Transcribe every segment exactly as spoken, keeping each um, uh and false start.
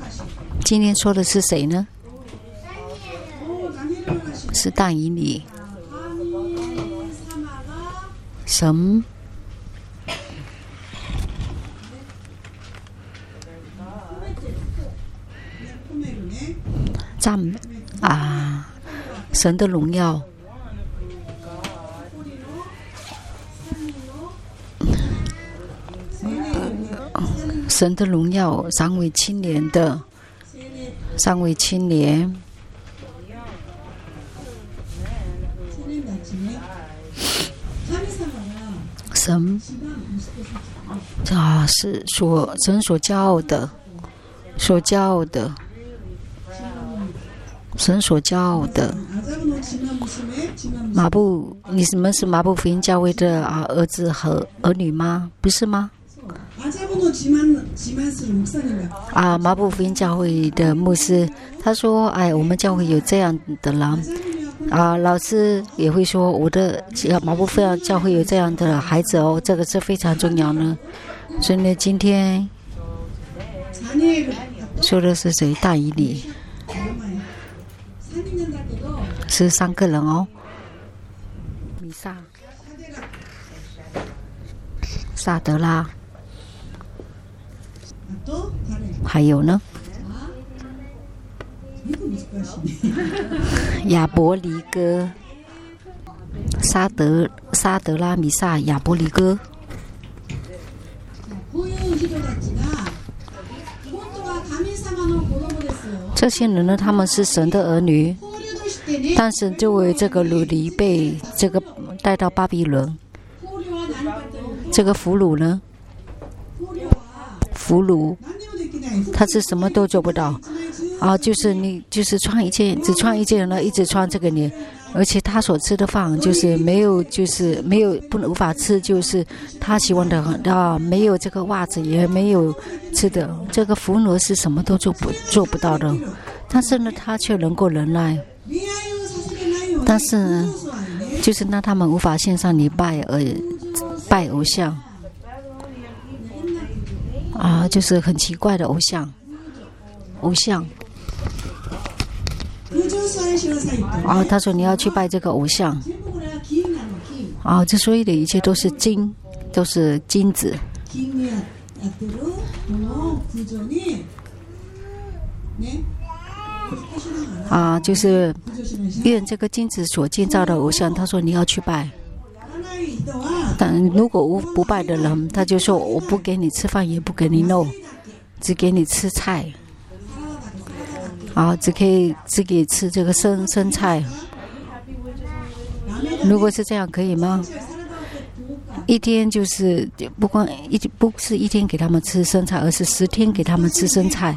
今天说的是谁呢？是大以利。神赞美啊，神的荣耀。神的荣耀，三位青年的，三位青年，神啊，是所神所骄傲的，所骄傲的，神所骄傲的。马布，你们是马布福音教会的啊儿子和儿女吗？不是吗？啊，马布福音教会的牧师，他说：“哎，我们教会有这样的人。”啊，老师也会说：“我的马布福音教会有这样的孩子哦，这个是非常重要呢。”所以呢，今天说的是谁？大以利，是三个人哦。米萨、萨德拉。还有呢，亚伯尼哥、沙德、沙德拉米萨、亚伯尼哥。这些人呢，他们是神的儿女，但是作为这个掳离被这个带到巴比伦，这个俘虏呢？俘虏，他是什么都做不到啊！就是你，就是穿一件，只穿一件呢，一直穿这个呢，而且他所吃的饭就是没有，就是没有不能无法吃，就是他喜欢的啊，没有这个袜子也没有吃的。这个俘虏是什么都做不做不到的，但是呢，他却能够忍耐。但是呢，就是让他们无法献上礼拜而拜偶像。啊，就是很奇怪的偶像，偶像。啊，他说你要去拜这个偶像。啊，这所有的一切都是金，都是金子。啊，就是愿这个金子所建造的偶像，他说你要去拜。但如果无不拜的人，他就说我不给你吃饭，也不给你肉，只给你吃菜，啊，只可以只给吃这个生生菜。如果是这样，可以吗？一天就是不光一不是一天给他们吃生菜，而是十天给他们吃生菜。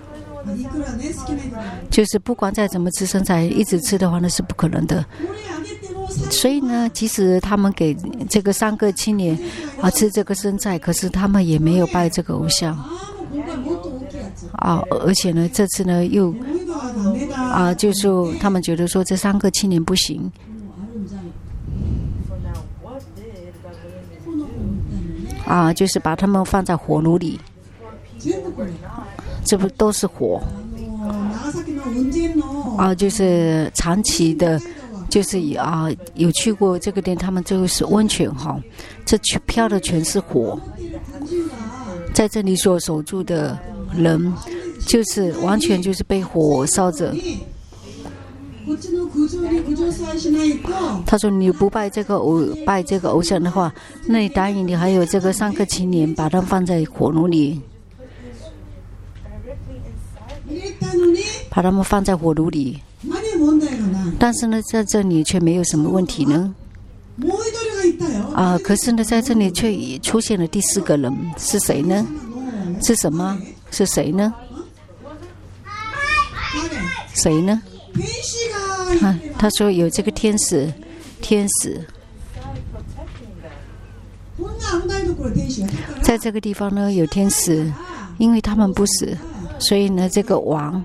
就是不管再怎么吃生菜，一直吃的话，那是不可能的。所以呢，即使他们给这个三个青年啊吃这个生菜，可是他们也没有拜这个偶像啊。而且呢，这次呢又啊，就是他们觉得说这三个青年不行啊，就是把他们放在火炉里，这不都是火啊？就是长期的。就是啊，有去过这个店，他们就是温泉哈，这飘的全是火，在这里所守住的人，就是完全就是被火烧着。他说：“你不拜这个偶拜这个偶像的话，那你答应你还有这个三个青年，把它放在火炉里，把他们放在火炉里。”但是呢，在这里却没有什么问题呢。啊，可是呢，在这里却出现了第四个人，是谁呢？是什么？是谁呢？谁呢？啊，他说有这个天使，天使，在这个地方呢有天使，因为他们不死，所以呢，这个王。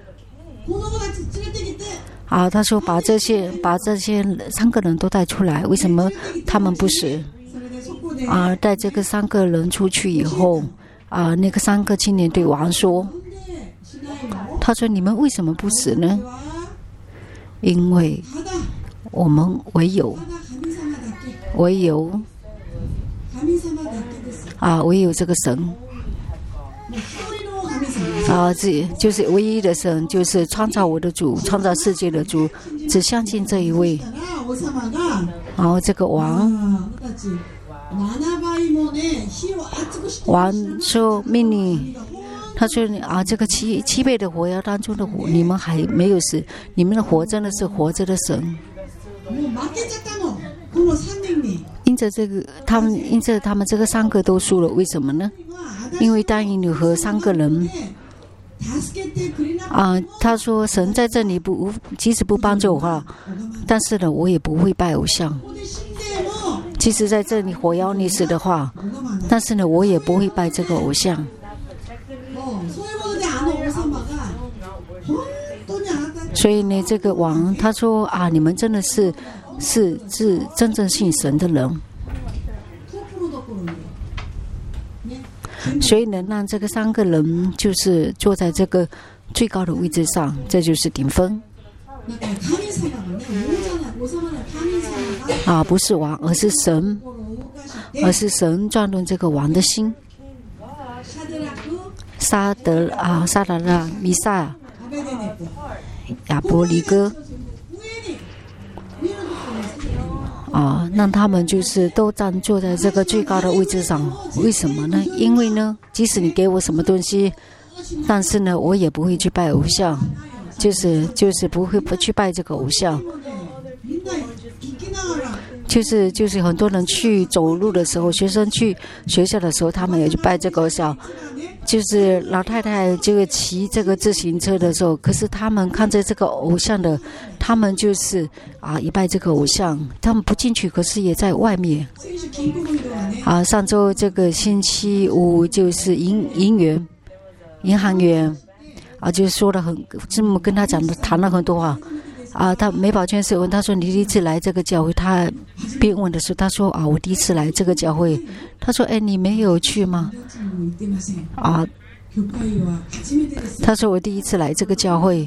啊，他说把这些把这些三个人都带出来，为什么他们不死？啊，带这个三个人出去以后，啊，那个三个青年对王说：“ 他说：“你们为什么不死呢？因为我们唯有唯有啊，唯有这个神啊，这就是唯一的神，就是创造我的主，创造世界的主，只相信这一位。然后这个王。”王说命令，他说啊，这个七七倍的火药当中的火，你们还没有死，你们的火真的是活着的神。因着这个，他们因着他们这个三个都输了，为什么呢？因为但以理和三个人啊，他说神在这里不，即使不帮助我话，但是呢，我也不会拜偶像。即使在这里火妖你死的话，但是呢，我也不会拜这个偶像。所以呢，这个王他说啊，你们真的是是是真正信神的人。所以能让这个三个人就是坐在这个最高的位置上，这就是顶峰。啊，不是王，而是神，而是神转动这个王的心。沙德啊，沙达拉、弥撒、亚伯尼哥啊，让他们就是都站坐在这个最高的位置上。为什么呢？因为呢，即使你给我什么东西，但是呢，我也不会去拜偶像，就是就是不会去拜这个偶像。就是就是很多人去走路的时候，学生去学校的时候，他们也去拜这个偶像。就是老太太这个骑这个自行车的时候，可是他们看着这个偶像的，他们就是啊一拜这个偶像，他们不进去，可是也在外面。啊，上周这个星期五就是银银员、银行员啊，就说了很这么跟他讲的，谈了很多话。啊，他美宝娟是问他说：“你第一次来这个教会？”他边问的时候，他说：“啊，我第一次来这个教会。”他说：“哎，你没有去吗？”啊，他说：“我第一次来这个教会。”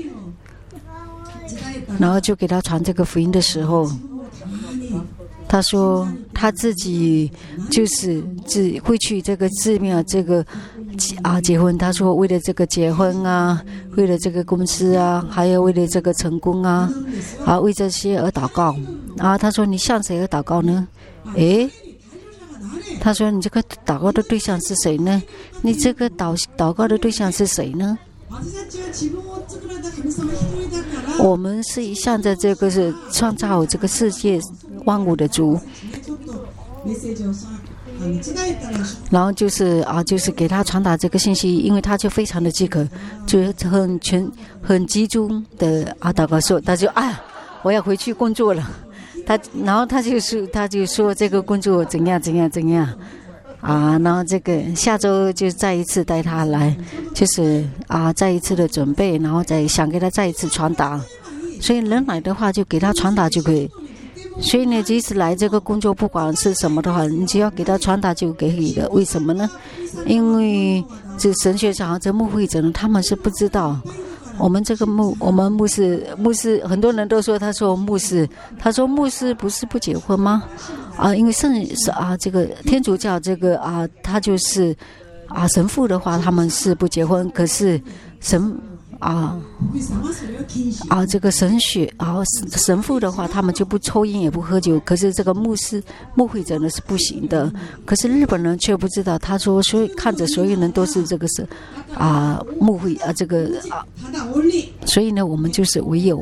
然后就给他传这个福音的时候，他说他自己就是自会去这个寺庙这个啊结婚。他说为了这个结婚啊，为了这个公司啊，还有为了这个成功啊，啊为这些而祷告。然后他说你向谁而祷告呢？诶，他说你这个祷告的对象是谁呢？你这个祷祷告的对象是谁呢？我们是向着这个是创造这个世界万物的主。然后就是啊，就是给他传达这个信息，因为他就非常的饥渴，就很全很集中的啊祷告说，他就啊，我要回去工作了。他然后他就是他就说这个工作怎样怎样怎样啊，然后这个下周就再一次带他来，就是啊再一次的准备，然后再想给他再一次传达。所以人来的话就给他传达就可以。所以呢，即使来这个工作不管是什么的话，你只要给他传达就可以了。为什么呢？因为这神学长这牧会者呢，他们是不知道我们这个牧我们牧师牧师很多人都说他说牧师他说牧师不是不结婚吗？啊，因为圣是啊这个天主教这个啊他就是啊神父的话他们是不结婚，可是神啊啊这个神学啊神父的话他们就不抽烟也不喝酒，可是这个牧师牧会者呢是不行的。可是日本人却不知道，他说所以看着所有人都是这个是啊牧会啊这个啊，所以呢我们就是唯有，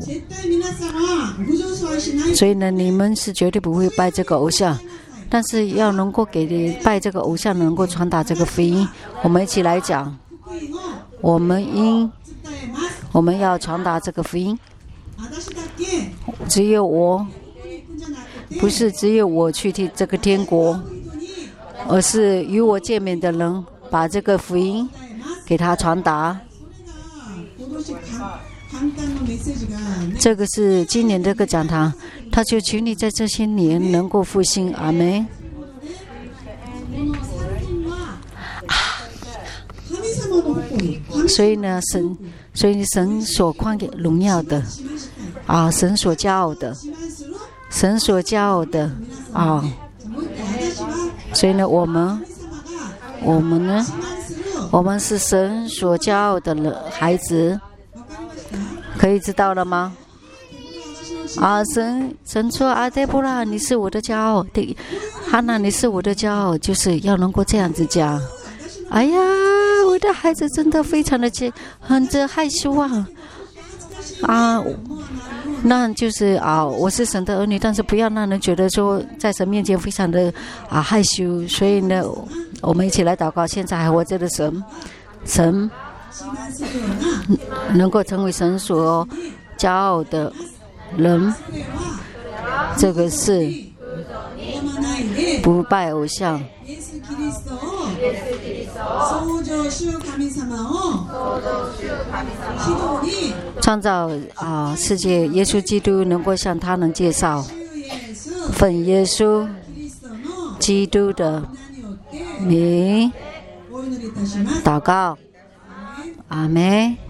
所以呢你们是绝对不会拜这个偶像，但是要能够给拜这个偶像能够传达这个福音。我们一起来讲，我们应我们要传达这个福音，只有我不是只有我去替这个天国，而是与我见面的人把这个福音给他传达。这个是今年这个讲堂，他就求你在这些年能够复兴。阿们。 所以呢，神，所以神所宽给荣耀的啊，神所骄傲的，神所骄傲的啊，所以呢，我们，我们呢，我们是神所骄傲的人孩子，可以知道了吗？啊，神神说啊，黛波拉，你是我的骄傲，对，哈娜，你是我的骄傲，就是要能够这样子讲。哎呀，我的孩子真的非常的很这害羞啊，啊，那就是啊，我是神的儿女，但是不要让人觉得说在神面前非常的啊害羞。所以呢，我们一起来祷告，现在还活着的神，神能够成为神所骄傲的人，这个是不拜偶像，创造啊世界，耶稣基督能够向他人介绍，奉耶稣基督的名祷告，阿们。